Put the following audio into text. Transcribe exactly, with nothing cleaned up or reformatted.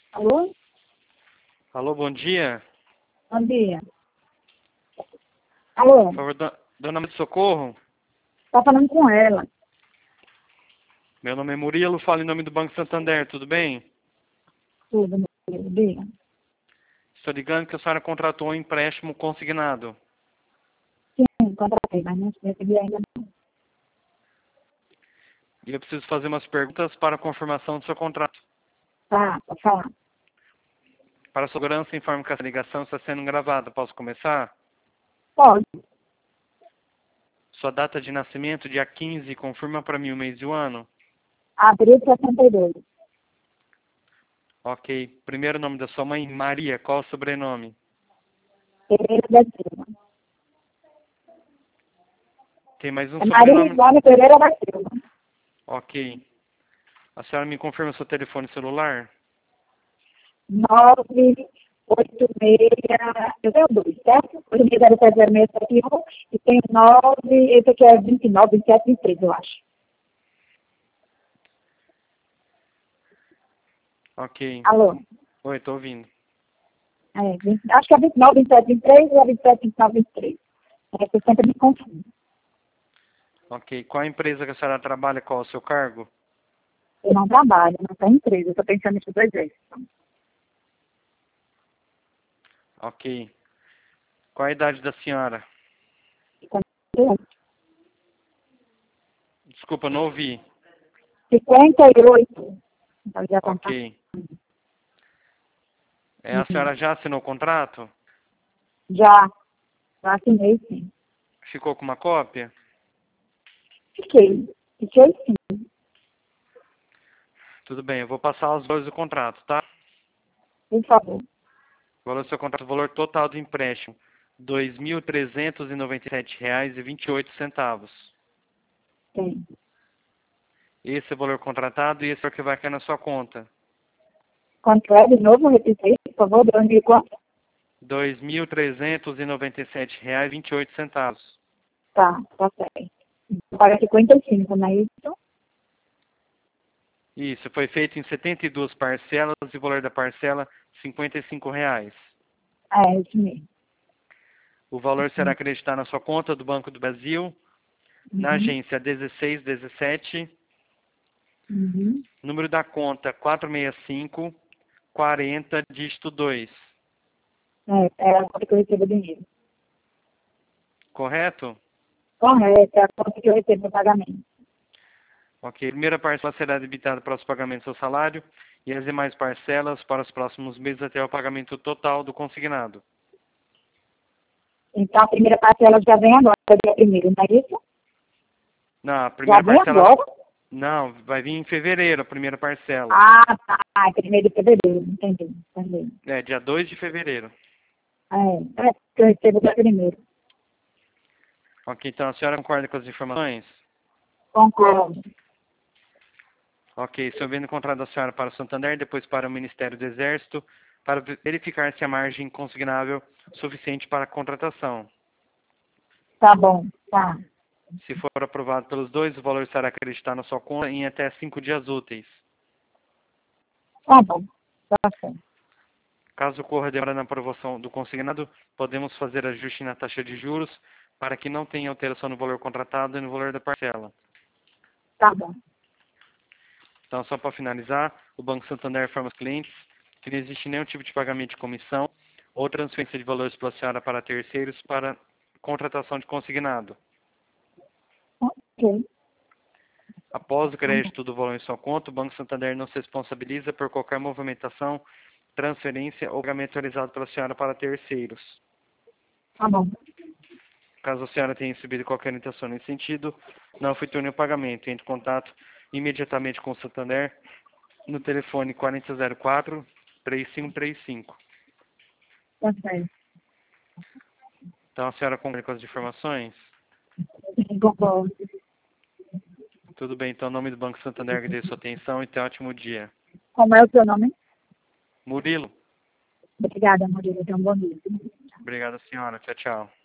Alô? Alô, bom dia. Bom dia. Alô? Por favor, do- dona de Socorro. Tá falando com ela. Meu nome é Murilo, falo em nome do Banco Santander, tudo bem? Tudo, meu filho, diga. Estou ligando que a senhora contratou um empréstimo consignado. Sim, contratei, mas não recebi ainda não. E eu preciso fazer umas perguntas para a confirmação do seu contrato. Tá, pode falar. Para a segurança, informo que essa ligação está sendo gravada. Posso começar? Pode. Sua data de nascimento, dia quinze, confirma para mim o mês e o ano. Abril de sessenta e dois. Ok. Primeiro nome da sua mãe, Maria. Qual o sobrenome? Pereira da Silva. Tem mais um É Maria sobrenome? Ivone Pereira da Silva. Ok. A senhora me confirma o seu telefone celular? nove oito seis. Eu tenho dois, certo? oito seis zero sete zero seis sete um e tenho nove. Esse aqui é vinte e nove, vinte e sete, vinte e três, eu acho. Ok. Alô? Oi, estou ouvindo. É, vinte, acho que é vinte e nove, vinte e sete, vinte e três ou é vinte e sete, vinte e nove, vinte e três. É que eu sempre me confundo. Ok. Qual a empresa que a senhora trabalha? Qual o seu cargo? Eu não trabalho, não tenho empresa, eu estou pensando nisso dois vezes. Ok. Qual a idade da senhora? Desculpa, não ouvi. cinquenta e oito. Então já contar. Ok. É, a senhora já assinou o contrato? Já, já assinei sim. Ficou com uma cópia? Fiquei, fiquei sim, Tudo bem, eu vou passar os valores do contrato, tá? por favor. O valor do seu contrato, o valor total do empréstimo, dois mil trezentos e noventa e sete reais e vinte e oito centavos. Tem. Esse é o valor contratado e esse é o que vai cair na sua conta. Quanto é de novo? Repita aí, por favor, de onde e quanto? dois mil trezentos e noventa e sete reais e vinte e oito centavos. Tá, tá certo. Paga cinquenta e cinco, não é isso? Isso, foi feito em setenta e duas parcelas e o valor da parcela, cinquenta e cinco reais. É, isso mesmo. O valor será acreditado na sua conta do Banco do Brasil, na Uhum, agência dezesseis dezessete, uhum. número da conta quatro seis cinco, quarenta, dígito dois. É, é a conta que eu recebo dinheiro. Correto? Correto, é a conta que eu recebo o pagamento. Ok. A primeira parcela será debitada para os pagamentos do seu salário e as demais parcelas para os próximos meses até o pagamento total do consignado. Então a primeira parcela já vem agora, dia primeiro, não é isso? Não, a Já primeira vem parcela... agora? Não, vai vir em fevereiro a primeira parcela. Ah, tá. É primeiro de fevereiro, entendi, entendi. É, dia dois de fevereiro. É, é que eu recebo dia primeiro. Ok, então a senhora concorda com as informações? Concordo. Ok, estou vendo o contrato da senhora para o Santander, depois para o Ministério do Exército, para verificar se a margem consignável é suficiente para a contratação. Tá bom, tá. Se for aprovado pelos dois, o valor será acreditado na sua conta em até cinco dias úteis. Tá bom, tá certo. Caso ocorra demora na aprovação do consignado, podemos fazer ajuste na taxa de juros para que não tenha alteração no valor contratado e no valor da parcela. Tá bom. Então, só para finalizar, o Banco Santander informa os clientes que não existe nenhum tipo de pagamento de comissão ou transferência de valores pela senhora para terceiros para contratação de consignado. Ok. Após o crédito do valor em sua conta, o Banco Santander não se responsabiliza por qualquer movimentação, transferência ou pagamento realizado pela senhora para terceiros. Tá bom. Caso a senhora tenha recebido qualquer orientação nesse sentido, não efetue o pagamento. Entre em contato imediatamente com o Santander no telefone quatro zero zero quatro, três cinco três cinco. Tá certo. Então a senhora concorda com as informações? Sim, concordo. Tudo bem, então, em nome do Banco Santander, agradeço a sua atenção e tenha um ótimo dia. Como é o seu nome? Murilo, Obrigada, Murilo. Tenha um bom dia. obrigado, senhora. Tchau, tchau.